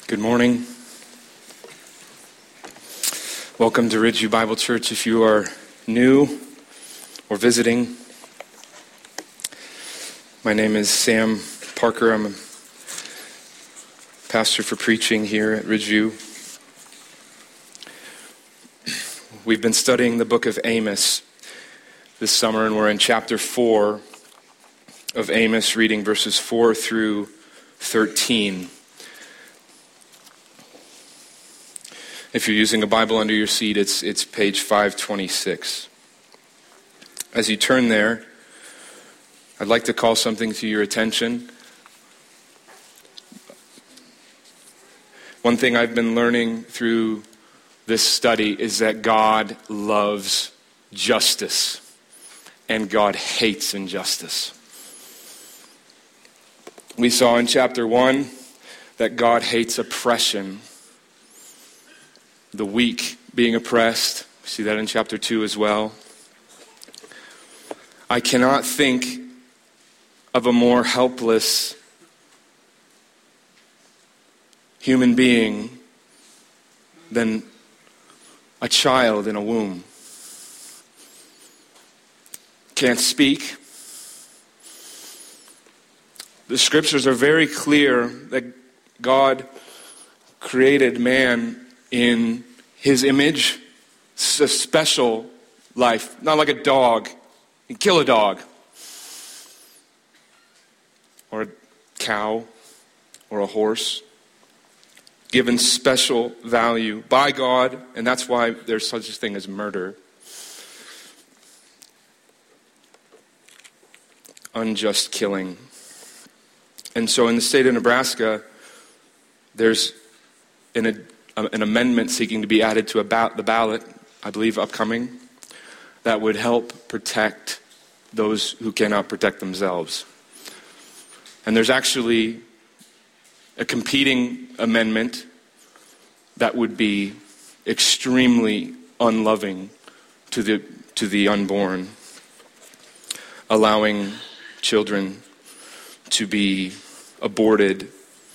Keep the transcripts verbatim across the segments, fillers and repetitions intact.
Good morning. Welcome to Ridgeview Bible Church. If you are new or visiting, my name is Sam Parker. I'm a pastor for preaching here at Ridgeview. We've been studying the book of Amos this summer, and we're in chapter four of Amos, reading verses four through thirteen. If you're using a Bible under your seat, it's it's page five twenty-six. As you turn there, I'd like to call something to your attention. One thing I've been learning through this study is that God loves justice, and God hates injustice. We saw in chapter one that God hates oppression, the weak being oppressed. We see that in chapter two as well. I cannot think of a more helpless human being than a child in a womb. Can't speak. The scriptures are very clear that God created man in his image. It's a special life, not like a dog. You can kill a dog, or a cow, or a horse. Given special value by God, and that's why there's such a thing as murder. Unjust killing. And so in the state of Nebraska, there's an an amendment seeking to be added to about the ballot, I believe upcoming, that would help protect those who cannot protect themselves. And there's actually a competing amendment that would be extremely unloving to the to the unborn, allowing children to be aborted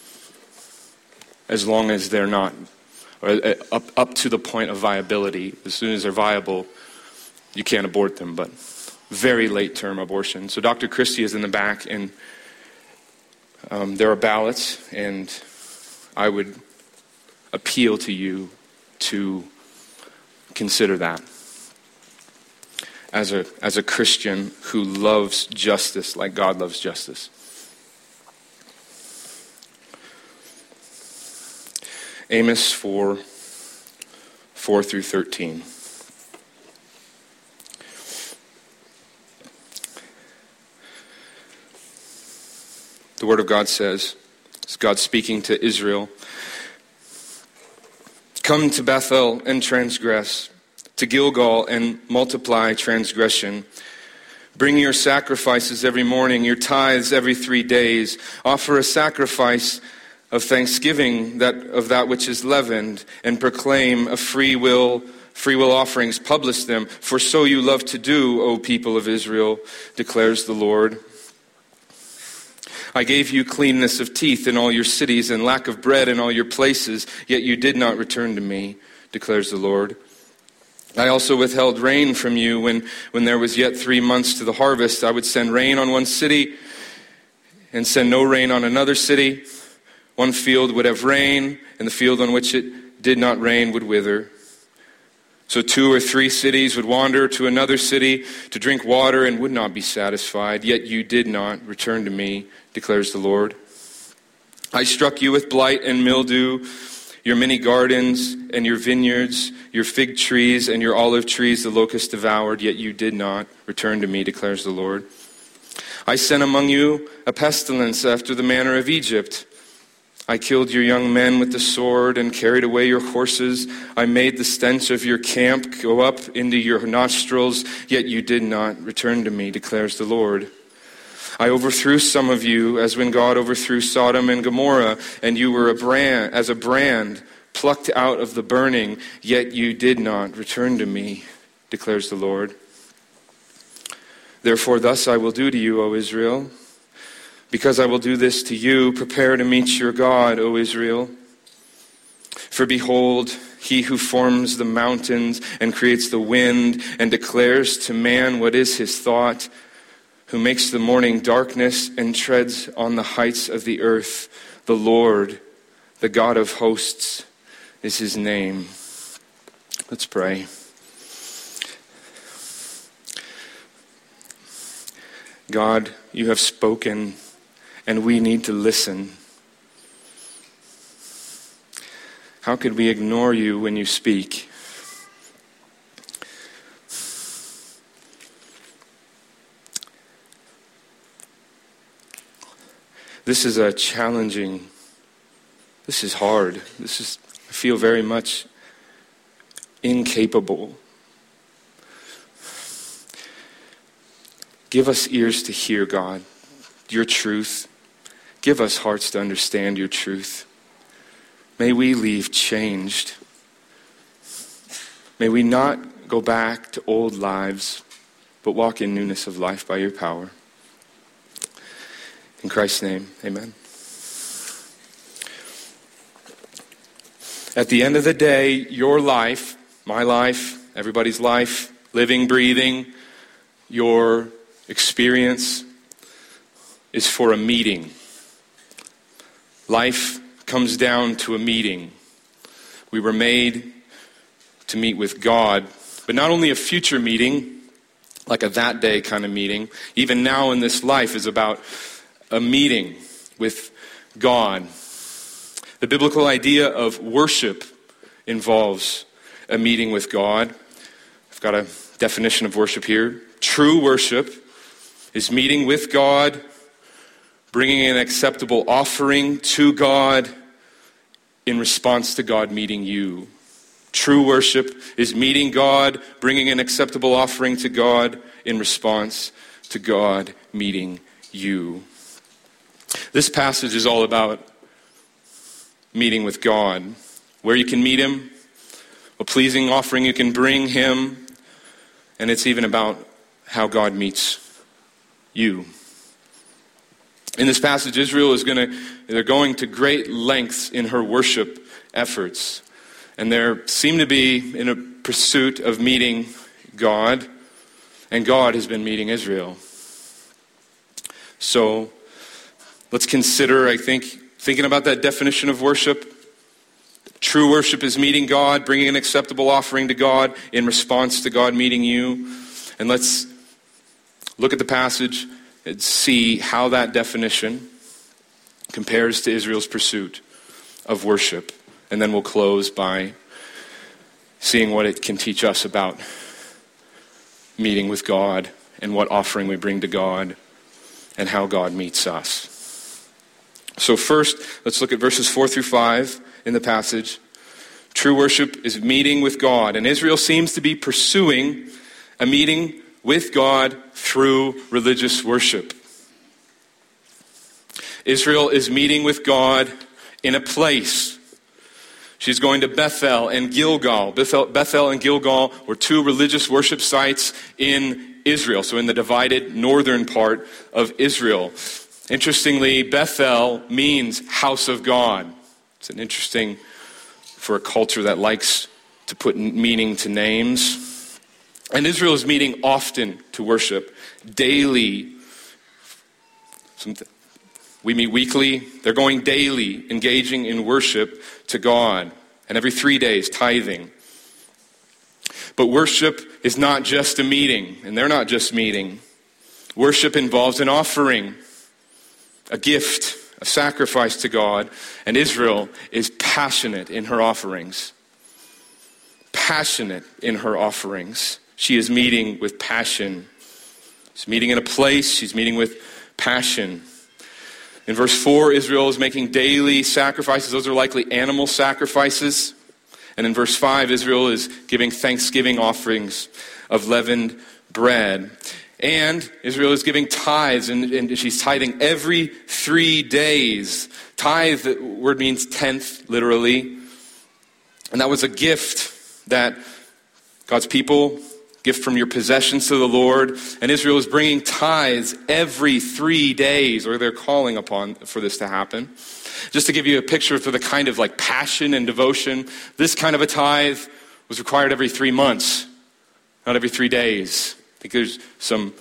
as long as they're not, or up, up to the point of viability. As soon as they're viable, you can't abort them, but very late term abortion. So Doctor Christie is in the back, and um, there are ballots, and I would appeal to you to consider that as a as a Christian who loves justice like God loves justice. Amos four, four through thirteen. The Word of God says, it's God speaking to Israel, "Come to Bethel and transgress, to Gilgal and multiply transgression. Bring your sacrifices every morning, your tithes every three days. Offer a sacrifice of thanksgiving, that of that which is leavened, and proclaim a free will, free will offerings. Publish them, for so you love to do, O people of Israel, declares the Lord. I gave you cleanness of teeth in all your cities, and lack of bread in all your places, yet you did not return to me, declares the Lord. I also withheld rain from you when, when there was yet three months to the harvest. I would send rain on one city and send no rain on another city. One field would have rain, and the field on which it did not rain would wither. So two or three cities would wander to another city to drink water and would not be satisfied. Yet you did not return to me, declares the Lord. I struck you with blight and mildew, your many gardens and your vineyards, your fig trees and your olive trees the locust devoured, yet you did not return to me, declares the Lord. I sent among you a pestilence after the manner of Egypt. I killed your young men with the sword and carried away your horses. I made the stench of your camp go up into your nostrils, yet you did not return to me, declares the Lord. I overthrew some of you as when God overthrew Sodom and Gomorrah, and you were a brand, as a brand plucked out of the burning, yet you did not return to me, declares the Lord. Therefore, thus I will do to you, O Israel. Because I will do this to you, prepare to meet your God, O Israel. For behold, he who forms the mountains and creates the wind and declares to man what is his thought, who makes the morning darkness and treads on the heights of the earth, the Lord, the God of hosts, is his name. Let's pray. God, you have spoken, and we need to listen. How could we ignore you when you speak? This is a challenging, this is hard. This is, I feel very much incapable. Give us ears to hear, God, your truth. Give us hearts to understand your truth. May we leave changed. May we not go back to old lives, but walk in newness of life by your power. In Christ's name, amen. At the end of the day, your life, my life, everybody's life, living, breathing, your experience is for a meeting. Life comes down to a meeting. We were made to meet with God, but not only a future meeting, like a that day kind of meeting. Even now in this life is about a meeting with God. The biblical idea of worship involves a meeting with God. I've got a definition of worship here. True worship is meeting with God, bringing an acceptable offering to God in response to God meeting you. True worship is meeting God, bringing an acceptable offering to God in response to God meeting you. This passage is all about meeting with God, where you can meet him, a pleasing offering you can bring him, and it's even about how God meets you. In this passage, Israel is going to, they're going to great lengths in her worship efforts. And they seem to be in a pursuit of meeting God, and God has been meeting Israel. So let's consider, I think, thinking about that definition of worship. True worship is meeting God, bringing an acceptable offering to God in response to God meeting you. And let's look at the passage and see how that definition compares to Israel's pursuit of worship. And then we'll close by seeing what it can teach us about meeting with God and what offering we bring to God and how God meets us. So first, let's look at verses four through five in the passage. True worship is meeting with God, and Israel seems to be pursuing a meeting with God through religious worship. Israel is meeting with God in a place. She's going to Bethel and Gilgal. Bethel, Bethel and Gilgal were two religious worship sites in Israel, so in the divided northern part of Israel. Interestingly, Bethel means house of God. It's an interesting, for a culture that likes to put meaning to names. And Israel is meeting often to worship, daily. We meet weekly. They're going daily, engaging in worship to God. And every three days, tithing. But worship is not just a meeting, and they're not just meeting. Worship involves an offering, a gift, a sacrifice to God. And Israel is passionate in her offerings. Passionate in her offerings. She is meeting with passion. She's meeting in a place. She's meeting with passion. In verse four, Israel is making daily sacrifices. Those are likely animal sacrifices. And in verse five, Israel is giving thanksgiving offerings of leavened bread. And Israel is giving tithes, and, and she's tithing every three days. Tithe, the word means tenth, literally. And that was a gift that God's people, gift from your possessions to the Lord. And Israel is bringing tithes every three days, or they're calling upon for this to happen. Just to give you a picture for the kind of like passion and devotion, this kind of a tithe was required every three months, not every three days. I think there's some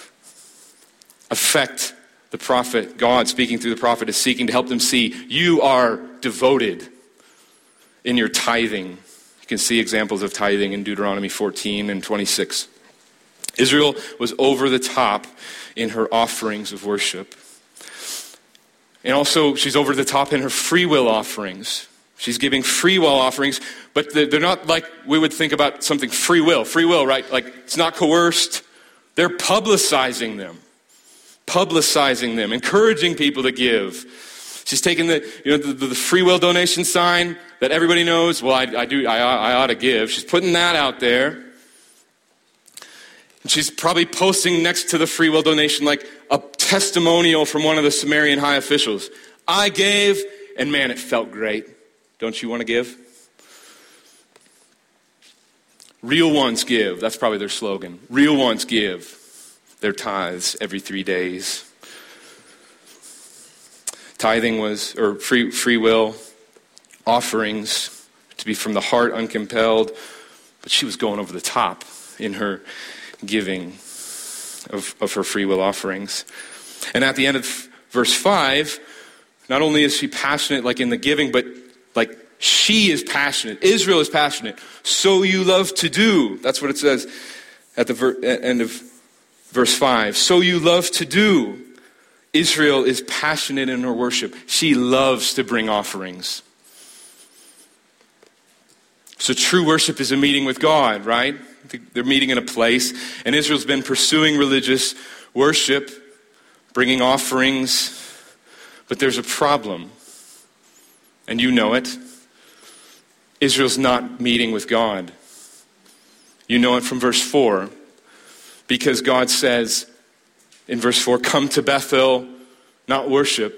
effect the prophet, God speaking through the prophet, is seeking to help them see you are devoted in your tithing. You can see examples of tithing in Deuteronomy fourteen and twenty-six. Israel was over the top in her offerings of worship. And also, she's over the top in her free will offerings. She's giving free will offerings, but they're not like we would think about something free will. Free will, right? Like, it's not coerced. They're publicizing them. Publicizing them, encouraging people to give. She's taking the, you know, the, the free will donation sign that everybody knows. Well, I, I do, I, I ought to give. She's putting that out there. And she's probably posting next to the free will donation like a testimonial from one of the Sumerian high officials. I gave, and man, it felt great. Don't you want to give? Real ones give. That's probably their slogan. Real ones give their tithes every three days. Tithing was, or free free will offerings, to be from the heart, uncompelled. But she was going over the top in her giving of, of her free will offerings. And at the end of verse five, not only is she passionate like in the giving, but like she is passionate. Israel is passionate. So you love to do. That's what it says at the ver- end of verse five. So you love to do. Israel is passionate in her worship. She loves to bring offerings. So true worship is a meeting with God, right? They're meeting in a place. And Israel's been pursuing religious worship, bringing offerings. But there's a problem. And you know it. Israel's not meeting with God. You know it from verse four. Because God says in verse four, come to Bethel, not worship.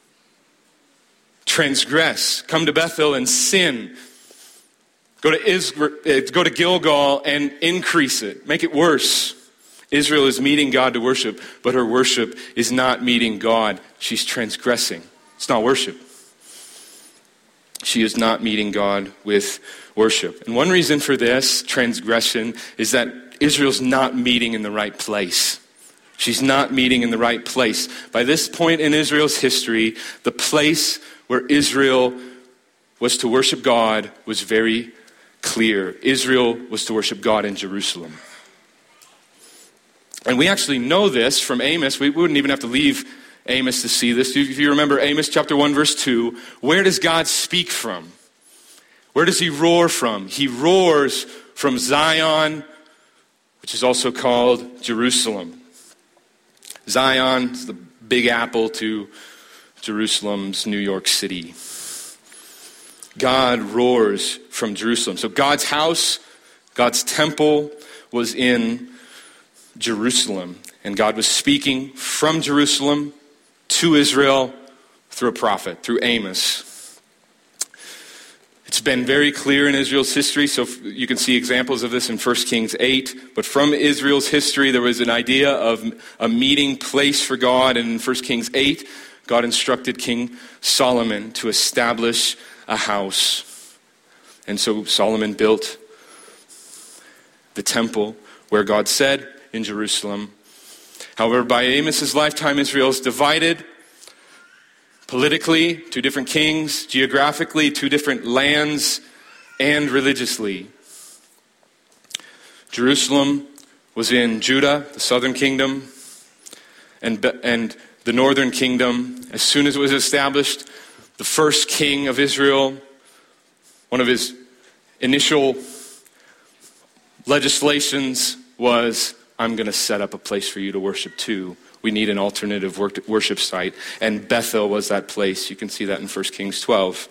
Transgress. Come to Bethel and sin. Go to Israel, go to Gilgal and increase it. Make it worse. Israel is meeting God to worship, but her worship is not meeting God. She's transgressing. It's not worship. She is not meeting God with worship. And one reason for this transgression is that Israel's not meeting in the right place. She's not meeting in the right place. By this point in Israel's history, the place where Israel was to worship God was very clear. Israel was to worship God in Jerusalem. And we actually know this from Amos. We wouldn't even have to leave Amos to see this. If you remember Amos chapter one, verse two, where does God speak from? Where does he roar from? He roars from Zion, which is also called Jerusalem. Zion is the big apple to Jerusalem's New York City. God roars from Jerusalem. So God's house, God's temple was in Jerusalem. And God was speaking from Jerusalem to Israel through a prophet, through Amos. It's been very clear in Israel's history, so you can see examples of this in First Kings eight. But from Israel's history, there was an idea of a meeting place for God. And in First Kings eight, God instructed King Solomon to establish a house. And so Solomon built the temple where God said in Jerusalem. However, by Amos's lifetime, Israel is divided politically, two different kings, geographically, two different lands, and religiously. Jerusalem was in Judah, the southern kingdom, and, and the northern kingdom. As soon as it was established, the first king of Israel, one of his initial legislations was, I'm going to set up a place for you to worship too. We need an alternative worship site. And Bethel was that place. You can see that in First Kings twelve.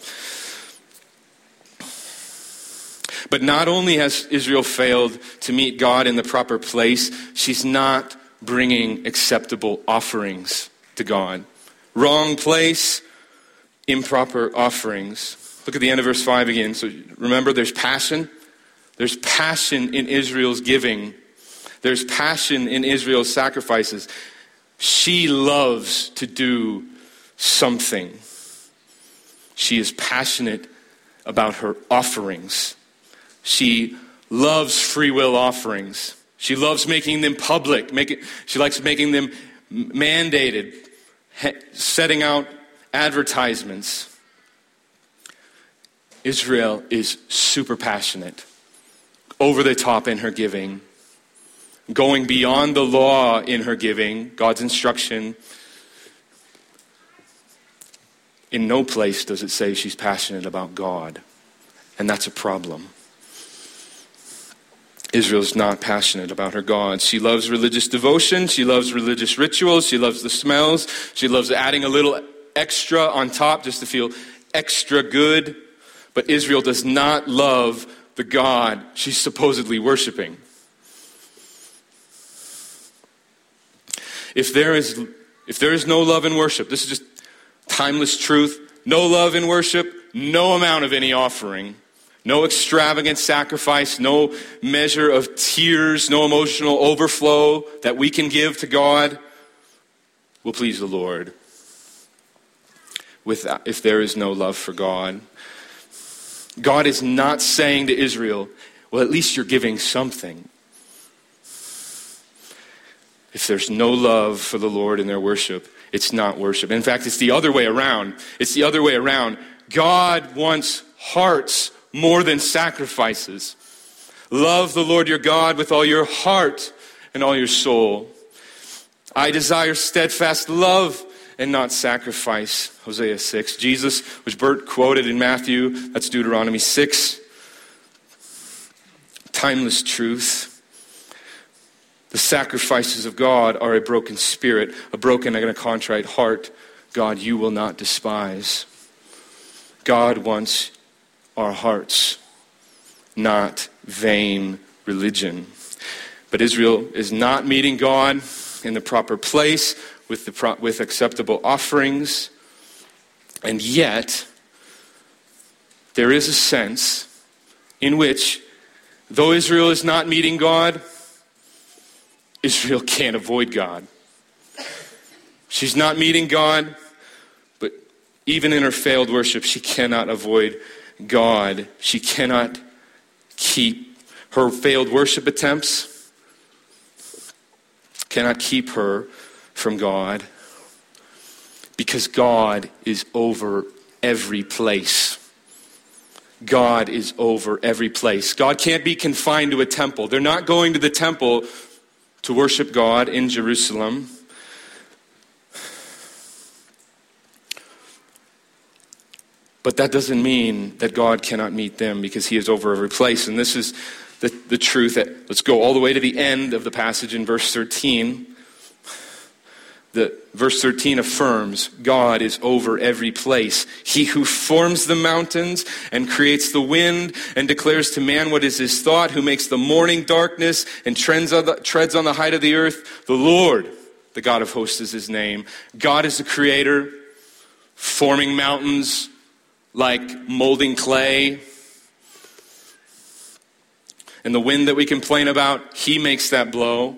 But not only has Israel failed to meet God in the proper place, she's not bringing acceptable offerings to God. Wrong place, improper offerings. Look at the end of verse five again. So remember, there's passion. There's passion in Israel's giving. There's passion in Israel's sacrifices. She loves to do something. She is passionate about her offerings. She loves free will offerings. She loves making them public. Make it, she likes making them mandated, setting out advertisements. Israel is super passionate, over the top in her giving, going beyond the law in her giving, God's instruction. In no place does it say she's passionate about God, and that's a problem. Israel's not passionate about her God. She loves religious devotion. She loves religious rituals. She loves the smells. She loves adding a little extra on top just to feel extra good. But Israel does not love the God she's supposedly worshiping. If there is, if there is no love in worship, this is just timeless truth. No love in worship, no amount of any offering. No extravagant sacrifice, no measure of tears, no emotional overflow that we can give to God will please the Lord. With, if there is no love for God. God is not saying to Israel, well, at least you're giving something. If there's no love for the Lord in their worship, it's not worship. In fact, it's the other way around. It's the other way around. God wants hearts more than sacrifices. Love the Lord your God with all your heart and all your soul. I desire steadfast love and not sacrifice. Hosea six. Jesus, which Bert quoted in Matthew, that's Deuteronomy six. Timeless truth. The sacrifices of God are a broken spirit, a broken and a contrite heart. God, you will not despise. God wants our hearts, not vain religion. But Israel is not meeting God in the proper place with the pro- with acceptable offerings. And yet, there is a sense in which, though Israel is not meeting God, Israel can't avoid God. She's not meeting God, but even in her failed worship, she cannot avoid God. She cannot keep her failed worship attempts, cannot keep her from God, because God is over every place. God is over every place. God can't be confined to a temple. They're not going to the temple to worship God in Jerusalem. But that doesn't mean that God cannot meet them, because he is over every place. And this is the, the truth. That, let's go all the way to the end of the passage in verse thirteen. The, verse thirteen affirms God is over every place. He who forms the mountains and creates the wind and declares to man what is his thought, who makes the morning darkness and treads on the, treads on the height of the earth. The Lord, the God of hosts, is his name. God is the creator, forming mountains like molding clay. And the wind that we complain about, he makes that blow.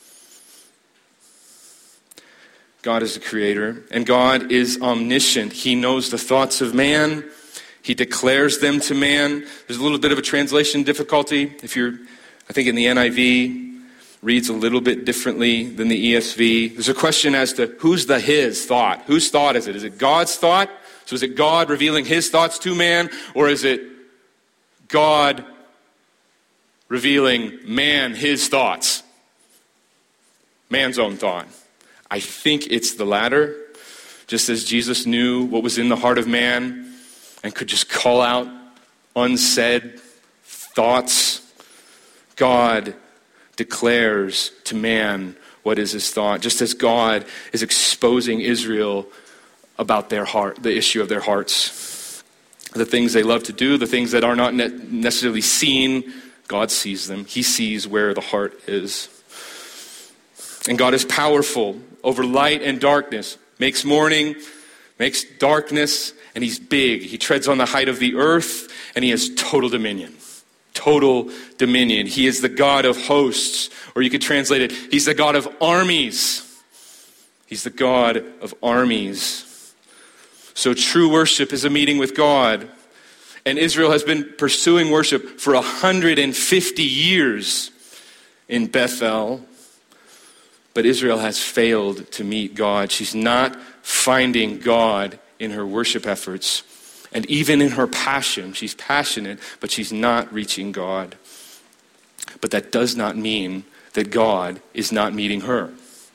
God is the creator, and God is omniscient. He knows the thoughts of man. He declares them to man. There's a little bit of a translation difficulty. If you're, I think in the N I V, reads a little bit differently than the E S V. There's a question as to who's the his thought? Whose thought is it? Is it God's thought? So is it God revealing his thoughts to man? Or is it God revealing man his thoughts? Man's own thought. I think it's the latter. Just as Jesus knew what was in the heart of man and could just call out unsaid thoughts, God declares to man what is his thought. Just as God is exposing Israel about their heart, the issue of their hearts. The things they love to do, the things that are not ne- necessarily seen, God sees them. He sees where the heart is. And God is powerful over light and darkness, makes morning, makes darkness, and he's big. He treads on the height of the earth, and he has total dominion. Total dominion. He is the God of hosts, or you could translate it, he's the God of armies. He's the God of armies. So true worship is a meeting with God. And Israel has been pursuing worship for one hundred fifty years in Bethel. But Israel has failed to meet God. She's not finding God in her worship efforts. And even in her passion, she's passionate, but she's not reaching God. But that does not mean that God is not meeting her.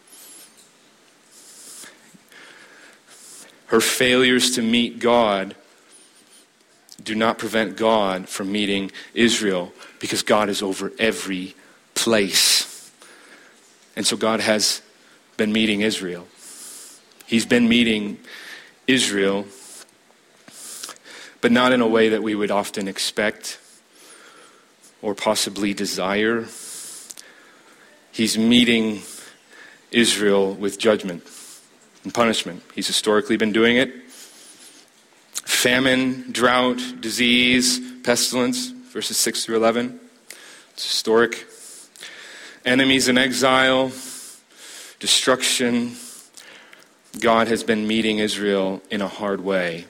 Her failures to meet God do not prevent God from meeting Israel, because God is over every place. And so God has been meeting Israel. He's been meeting Israel, but not in a way that we would often expect or possibly desire. He's meeting Israel with judgment and punishment. He's historically been doing it. Famine, drought, disease, pestilence, verses six through eleven. It's historic. Enemies in exile, destruction. God has been meeting Israel in a hard way.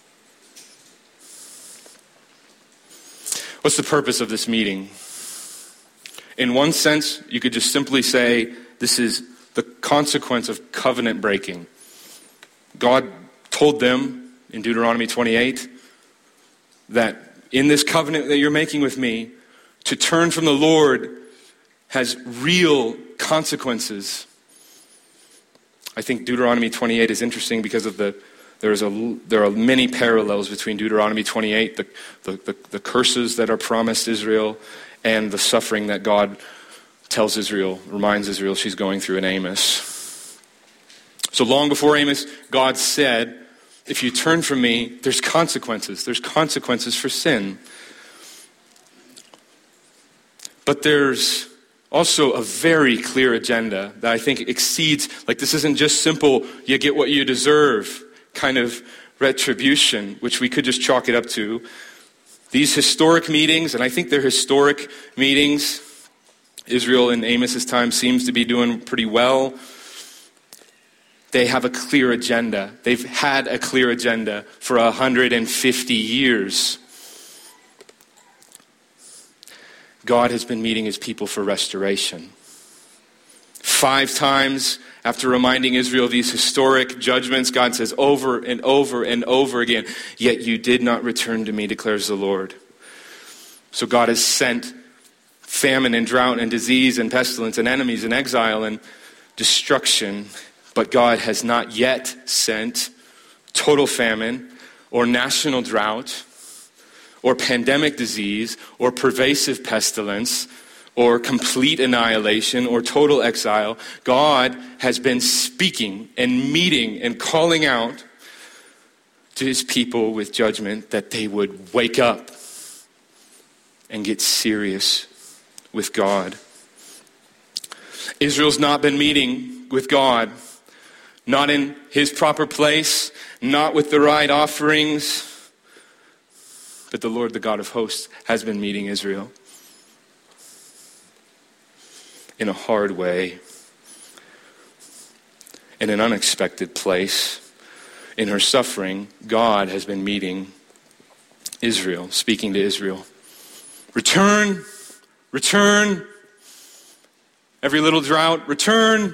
What's the purpose of this meeting? In one sense, you could just simply say this is the consequence of covenant breaking. God told them in Deuteronomy twenty-eight that in this covenant that you're making with me, to turn from the Lord has real consequences. I think Deuteronomy twenty-eight is interesting because of the there's a there are many parallels between Deuteronomy twenty-eight, the, the, the, the curses that are promised Israel, and the suffering that God tells Israel, reminds Israel she's going through in Amos. So long before Amos, God said, if you turn from me, there's consequences. There's consequences for sin. But there's also a very clear agenda that I think exceeds, like this isn't just simple, you get what you deserve kind of retribution, which we could just chalk it up to. These historic meetings, and I think they're historic meetings, Israel in Amos's time seems to be doing pretty well. They have a clear agenda. They've had a clear agenda for one hundred fifty years. God has been meeting his people for restoration. Five times after reminding Israel of these historic judgments, God says over and over and over again, yet you did not return to me, declares the Lord. So God has sent famine and drought and disease and pestilence and enemies and exile and destruction, but God has not yet sent total famine or national drought or pandemic disease, or pervasive pestilence, or complete annihilation, or total exile. God has been speaking and meeting and calling out to his people with judgment that they would wake up and get serious with God. Israel's not been meeting with God, not in his proper place, not with the right offerings. But the Lord, the God of hosts, has been meeting Israel in a hard way, in an unexpected place. In her suffering, God has been meeting Israel, speaking to Israel. Return, return. Every little drought, return.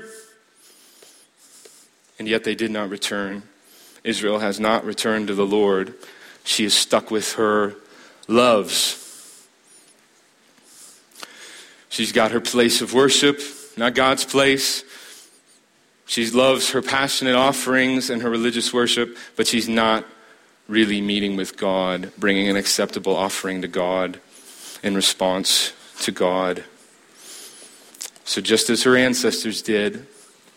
And yet they did not return. Israel has not returned to the Lord. She is stuck with her loves. She's got her place of worship, not God's place. She loves her passionate offerings and her religious worship, but she's not really meeting with God, bringing an acceptable offering to God in response to God. So just as her ancestors did,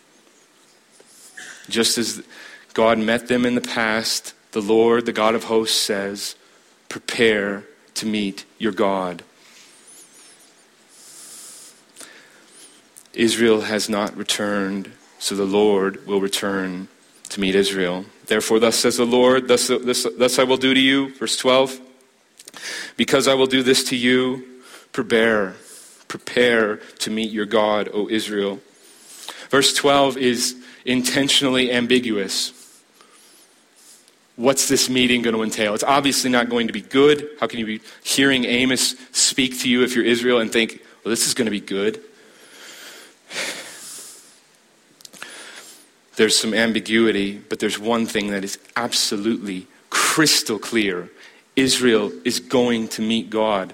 just as God met them in the past, the Lord, the God of hosts, says, prepare to meet your God. Israel has not returned, so the Lord will return to meet Israel. Therefore, thus says the Lord, thus, thus, thus I will do to you, verse twelve, because I will do this to you, prepare, prepare to meet your God, O Israel. Verse twelve is intentionally ambiguous. what's this meeting going to entail? It's obviously not going to be good. How can you be hearing Amos speak to you if you're Israel and think, well, this is going to be good? There's some ambiguity, but there's one thing that is absolutely crystal clear. Israel is going to meet God.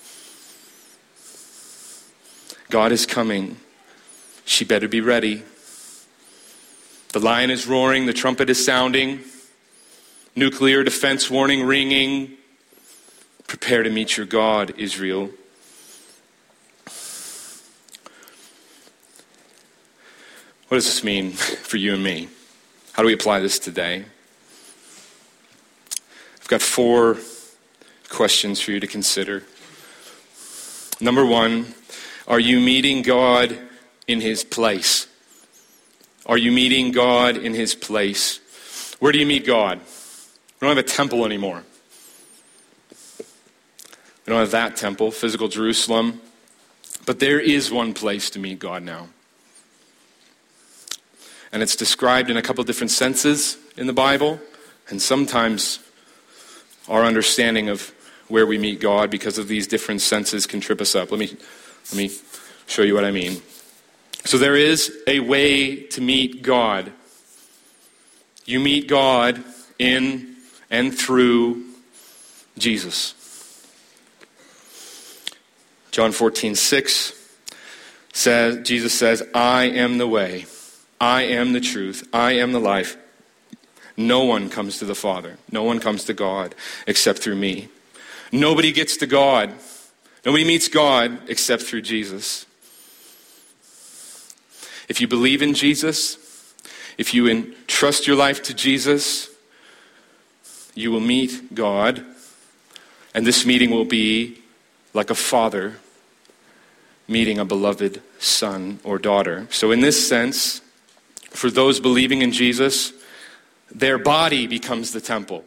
God is coming. She better be ready. The lion is roaring, the trumpet is sounding, nuclear defense warning ringing. Prepare to meet your God, Israel. What does this mean for you and me? How do we apply this today? I've got four questions for you to consider. Number one, are you meeting God in his place? Are you meeting God in his place? Where do you meet God? We don't have a temple anymore. We don't have that temple, physical Jerusalem. But there is one place to meet God now. And it's described in a couple different senses in the Bible. And sometimes our understanding of where we meet God because of these different senses can trip us up. Let me, let me show you what I mean. So there is a way to meet God. You meet God in and through Jesus. John fourteen six says, Jesus says, I am the way, I am the truth, I am the life. No one comes to the Father, no one comes to God except through me. Nobody gets to God, nobody meets God except through Jesus. If you believe in Jesus, if you entrust your life to Jesus, you will meet God, and this meeting will be like a father meeting a beloved son or daughter. So in this sense, for those believing in Jesus, their body becomes the temple.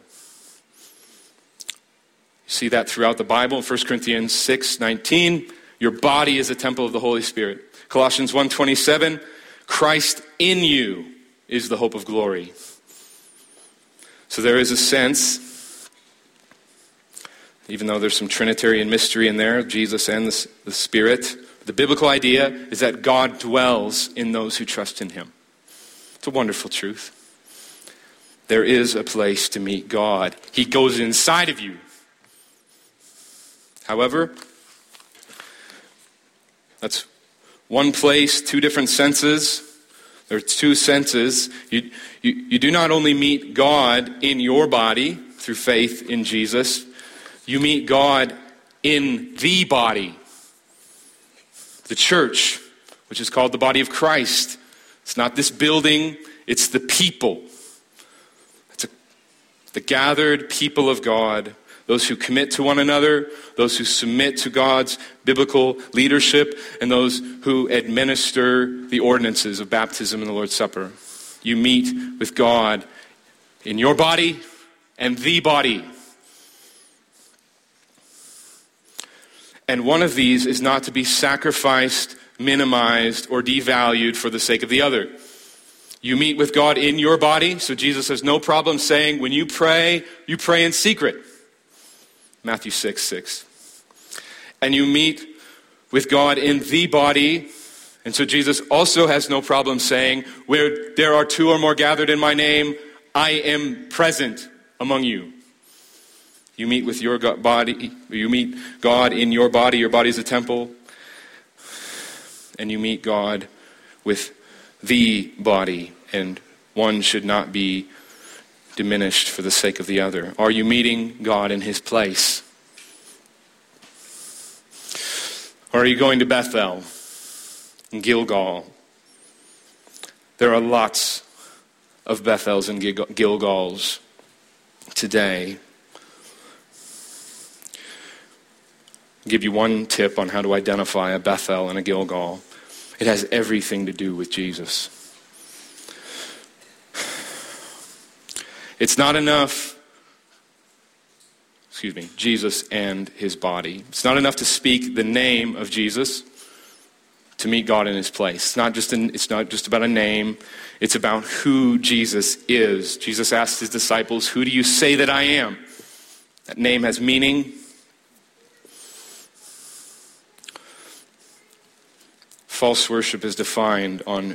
You see that throughout the Bible. First Corinthians six nineteen, your body is a temple of the Holy Spirit. Colossians one twenty-seven, Christ in you is the hope of glory. So there is a sense, even though there's some Trinitarian mystery in there, Jesus and the, the Spirit, the biblical idea is that God dwells in those who trust in him. It's a wonderful truth. There is a place to meet God. He goes inside of you. However, that's one place, two different senses. There are two senses. You, you, you do not only meet God in your body through faith in Jesus, you meet God in the body, the church, which is called the body of Christ. It's not this building, it's the people. It's a, the gathered people of God, those who commit to one another, those who submit to God's biblical leadership, and those who administer the ordinances of baptism and the Lord's Supper. You meet with God in your body and the body. And one of these is not to be sacrificed, minimized, or devalued for the sake of the other. You meet with God in your body, so Jesus has no problem saying, when you pray, you pray in secret. Matthew six six. And you meet with God in the body, and so Jesus also has no problem saying, where there are two or more gathered in my name, I am present among you. You meet with your body, you meet God in your body, your body is a temple, and you meet God with the body, and one should not be diminished for the sake of the other. Are you meeting God in his place? Or are you going to Bethel and Gilgal? There are lots of Bethels and Gilgals today. I'll give you one tip on how to identify a Bethel and a Gilgal. It has everything to do with Jesus. It's not enough, excuse me, Jesus and his body. It's not enough to speak the name of Jesus, to meet God in his place. It's not just an, it's not just about a name. It's about who Jesus is. Jesus asked his disciples, "Who do you say that I am?" That name has meaning. False worship is defined on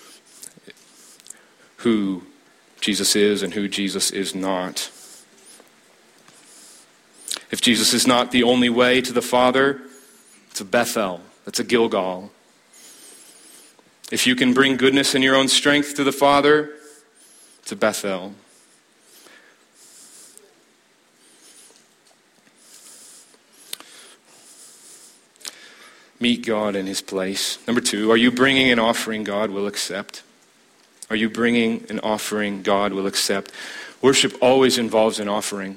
who Jesus is and who Jesus is not. If Jesus is not the only way to the Father, it's a Bethel. That's a Gilgal. If you can bring goodness in your own strength to the Father, it's a Bethel. Meet God in his place. Number two, are you bringing an offering God will accept? Are you bringing an offering God will accept? Worship always involves an offering.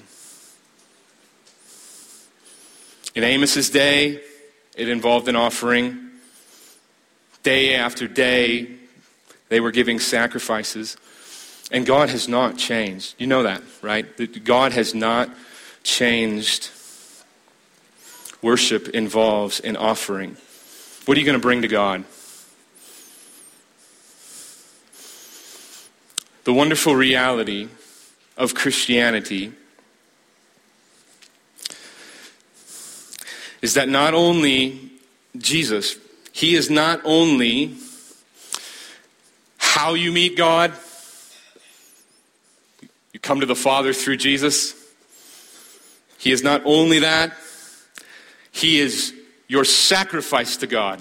In Amos's day, it involved an offering. Day after day, they were giving sacrifices. And God has not changed. You know that, right? That God has not changed. Worship involves an offering. What are you going to bring to God? The wonderful reality of Christianity is that not only Jesus, he is not only how you meet God. You come to the Father through Jesus. He is not only that. He is your sacrifice to God.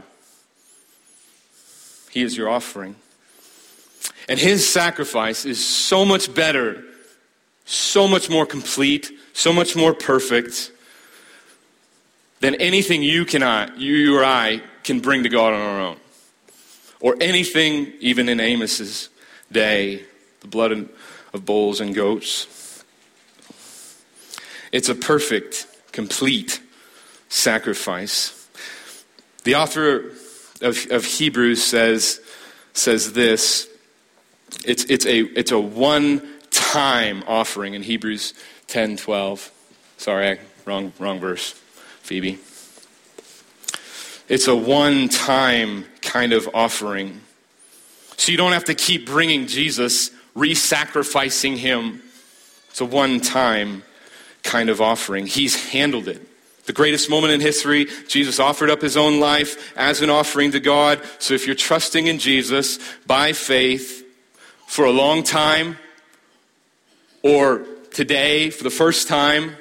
He is your offering. And his sacrifice is so much better, so much more complete, so much more perfect than anything you cannot, you or I, can bring to God on our own. Or anything, even in Amos's day, the blood of bulls and goats. It's a perfect, complete sacrifice. The author of, of Hebrews says says this. It's it's a it's a one-time offering in Hebrews ten twelve. Sorry, I, wrong wrong verse, Phoebe. It's a one-time kind of offering. So you don't have to keep bringing Jesus, re-sacrificing him. It's a one-time kind of offering. He's handled it. The greatest moment in history, Jesus offered up his own life as an offering to God. So if you're trusting in Jesus by faith for a long time, or today for the first time,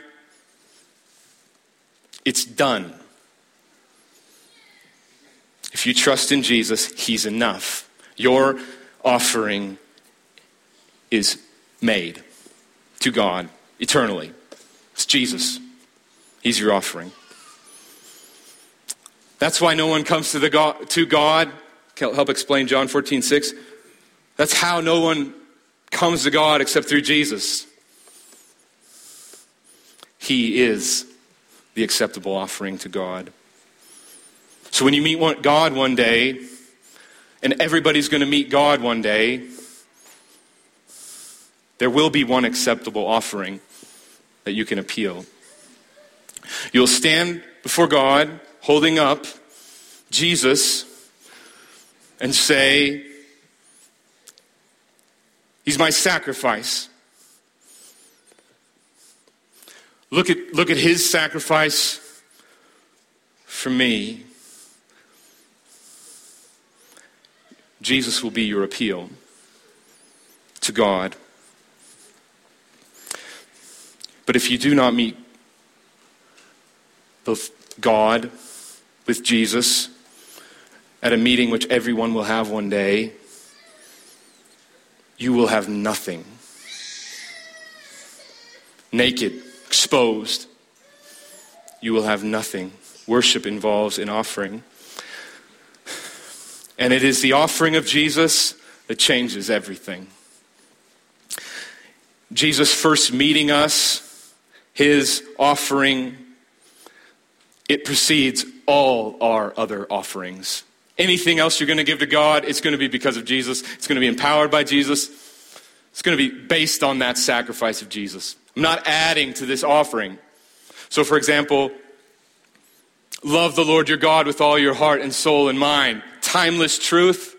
it's done. If you trust in Jesus, he's enough. Your offering is made to God eternally. It's Jesus. He's your offering. That's why no one comes to the God, to God. Help explain John fourteen six. That's how no one comes to God except through Jesus. He is the acceptable offering to God. So when you meet one, God one day, and everybody's going to meet God one day, there will be one acceptable offering that you can appeal. You'll stand before God holding up Jesus and say, he's my sacrifice. Look at, look at his sacrifice for me. Jesus will be your appeal to God. But if you do not meet both God with Jesus at a meeting which everyone will have one day, you will have nothing. Naked, exposed, you will have nothing. Worship involves an offering. And it is the offering of Jesus that changes everything. Jesus first meeting us, his offering, it precedes all our other offerings. Anything else you're going to give to God, it's going to be because of Jesus. It's going to be empowered by Jesus. It's going to be based on that sacrifice of Jesus. I'm not adding to this offering. So for example, love the Lord your God with all your heart and soul and mind. timeless truth.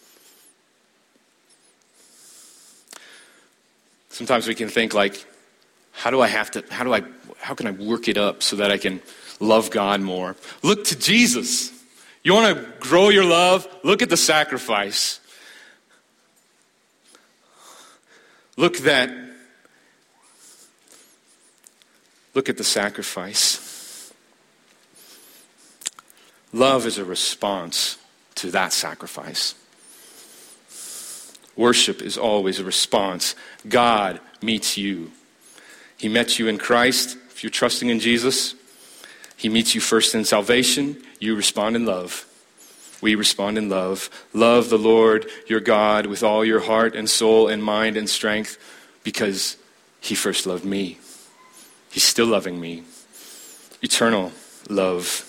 Sometimes we can think like, how do I have to, how do I, how can I work it up so that I can love God more? Look to Jesus. You want to grow your love? Look at the sacrifice. Look that, look at the sacrifice. Love is a response to that sacrifice. Worship is always a response. God meets you. He met you in Christ. If you're trusting in Jesus, He meets you first in salvation. You respond in love. We respond in love. Love the Lord your God with all your heart and soul and mind and strength, because He first loved me. He's still loving me. Eternal love.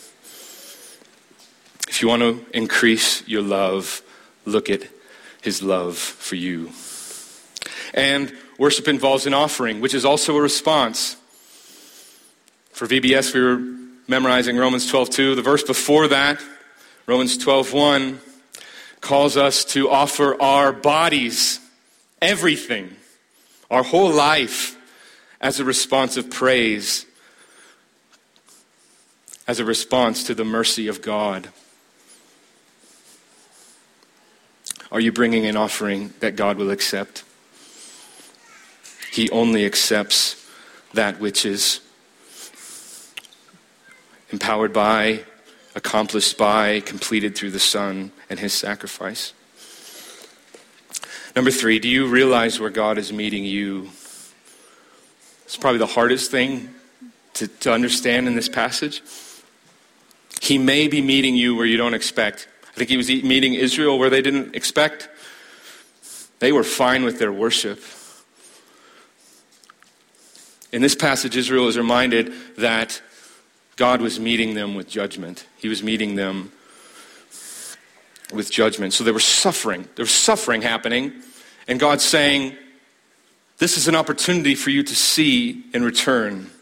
If you want to increase your love, look at His love for you. And worship involves an offering, which is also a response. For V B S, we were memorizing Romans twelve two. The verse before that, Romans twelve one, calls us to offer our bodies, everything, our whole life, as a response of praise, as a response to the mercy of God. Are you bringing an offering that God will accept? He only accepts that which is empowered by, accomplished by, completed through the Son and His sacrifice. Number three, do you realize where God is meeting you? It's probably the hardest thing to, to understand in this passage. He may be meeting you where you don't expect. I think He was meeting Israel where they didn't expect. They were fine with their worship. In this passage, Israel is reminded that God was meeting them with judgment. He was meeting them with judgment. So there was suffering. There was suffering happening. And God's saying, this is an opportunity for you to see in return.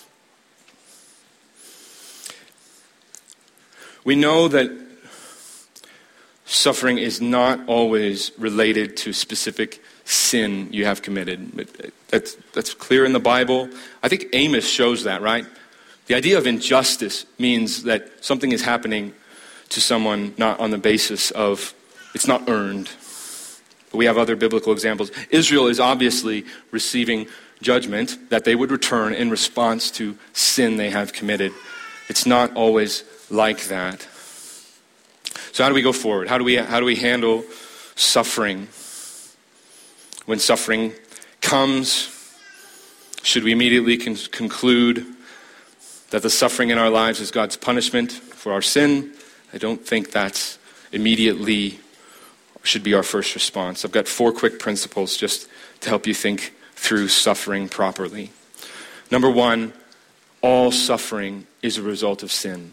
We know that suffering is not always related to specific sin you have committed. That's, that's clear in the Bible. I think Amos shows that, right? The idea of injustice means that something is happening to someone not on the basis of, it's not earned. But we have other biblical examples. Israel is obviously receiving judgment that they would return in response to sin they have committed. It's not always like that. So how do we go forward? How do we, how do we handle suffering? When suffering comes, should we immediately con- conclude that the suffering in our lives is God's punishment for our sin? I don't think that's immediately should be our first response. I've got four quick principles just to help you think through suffering properly. Number one, all suffering is a result of sin.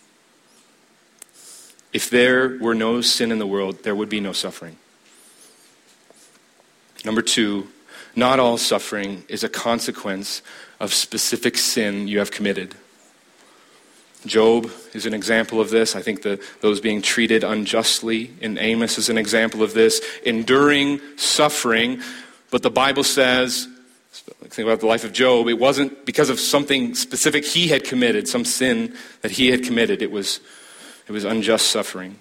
If there were no sin in the world, there would be no suffering. Number two, not all suffering is a consequence of specific sin you have committed. Job is an example of this. I think the, those being treated unjustly in Amos is an example of this. Enduring suffering, but the Bible says, think about the life of Job, it wasn't because of something specific he had committed, some sin that he had committed. It was, it was unjust suffering.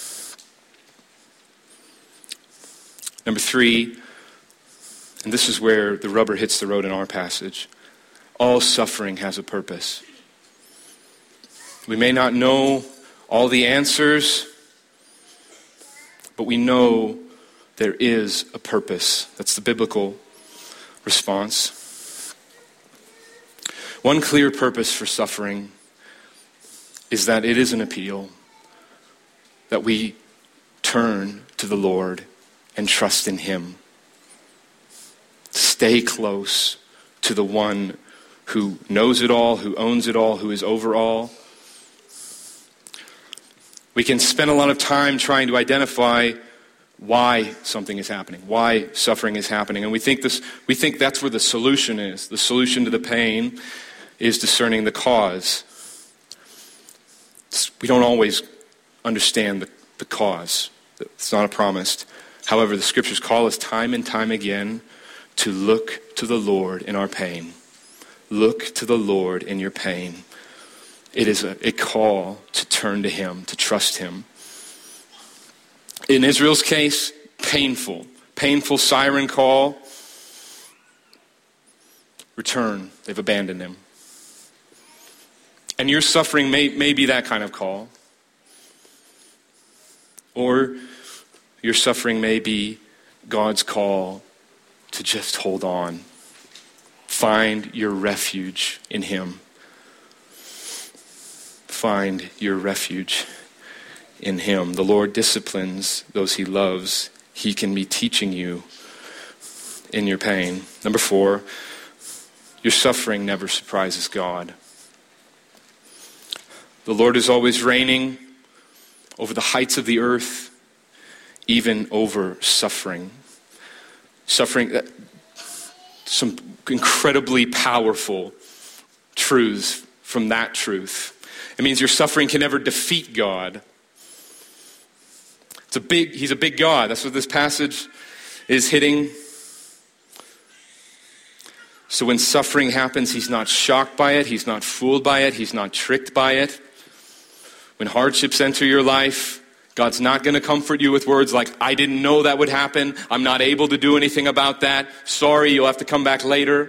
Number three, and this is where the rubber hits the road in our passage, all suffering has a purpose. We may not know all the answers, but we know there is a purpose. That's the biblical response. One clear purpose for suffering is that it is an appeal, that we turn to the Lord and trust in Him. Stay close to the one who knows it all, who owns it all, who is over all. We can spend a lot of time trying to identify why something is happening, why suffering is happening. And we think this, we think that's where the solution is. The solution to the pain is discerning the cause. We don't always understand the, the cause. It's not a promise. However, the scriptures call us time and time again to look to the Lord in our pain. Look to the Lord in your pain. It is a, a call to turn to him, to trust him. In Israel's case, painful. Painful siren call. Return. They've abandoned him. And your suffering may, may be that kind of call. Or your suffering may be God's call to just hold on. Find your refuge in him. Find your refuge in him. The Lord disciplines those he loves. He can be teaching you in your pain. Number four, your suffering never surprises God. The Lord is always reigning over the heights of the earth, even over suffering. Suffering, that, some incredibly powerful truths from that truth. It means your suffering can never defeat God. It's a big, he's a big God. That's what this passage is hitting. So when suffering happens, he's not shocked by it. He's not fooled by it. He's not tricked by it. When hardships enter your life, God's not going to comfort you with words like, I didn't know that would happen. I'm not able to do anything about that. Sorry, you'll have to come back later.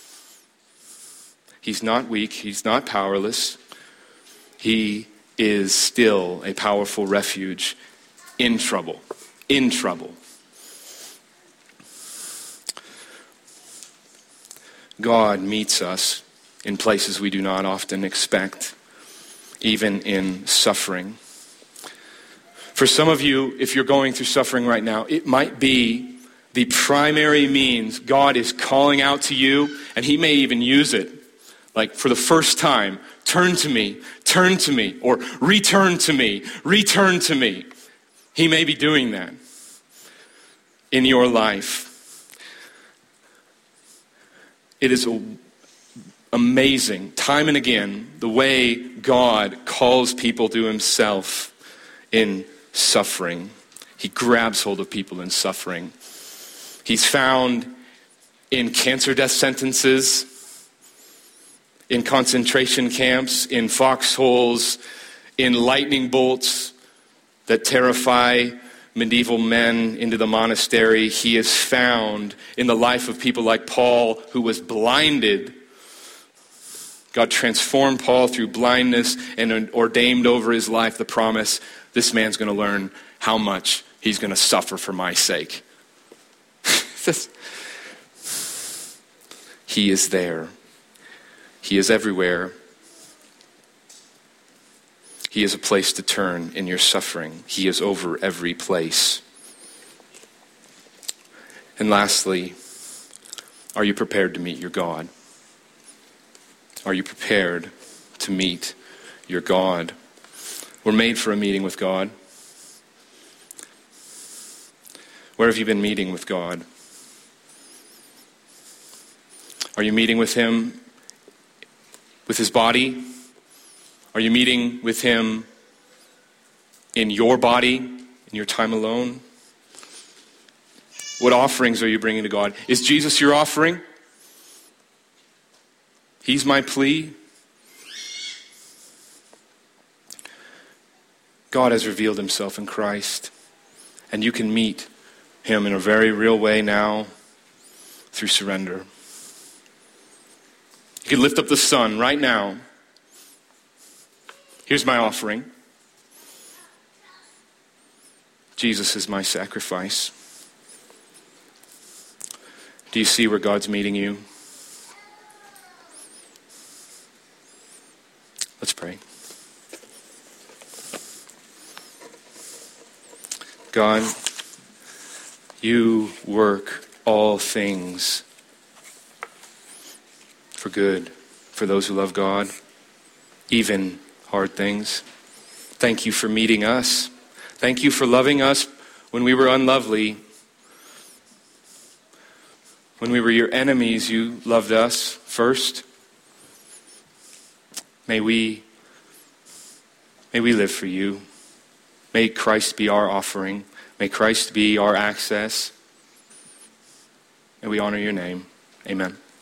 He's not weak. He's not powerless. He is still a powerful refuge in trouble. In trouble. God meets us in places we do not often expect, even in suffering. For some of you, if you're going through suffering right now, it might be the primary means God is calling out to you, and he may even use it. Like for the first time, turn to me, turn to me, or return to me, return to me. He may be doing that in your life. It is amazing, time and again, the way God calls people to himself in suffering. He grabs hold of people in suffering. He's found in cancer death sentences, in concentration camps, in foxholes, in lightning bolts that terrify medieval men into the monastery. He is found in the life of people like Paul, who was blinded. God transformed Paul through blindness and ordained over his life the promise, this man's going to learn how much he's going to suffer for my sake. He is there. He is everywhere. He is a place to turn in your suffering. He is over every place. And lastly, are you prepared to meet your God? Are you prepared to meet your God? We're made for a meeting with God. Where have you been meeting with God? Are you meeting with him with his body? Are you meeting with him in your body, in your time alone? What offerings are you bringing to God? Is Jesus your offering? He's my plea. God has revealed himself in Christ, and you can meet him in a very real way now through surrender. You can lift up the sun right now. Here's my offering. Jesus is my sacrifice. Do you see where God's meeting you? Let's pray. God, you work all things for good for those who love God, even hard things. Thank you for meeting us. Thank you for loving us when we were unlovely. When we were your enemies, you loved us first. May we, may we live for you. May Christ be our offering. May Christ be our access. And we honor your name. Amen.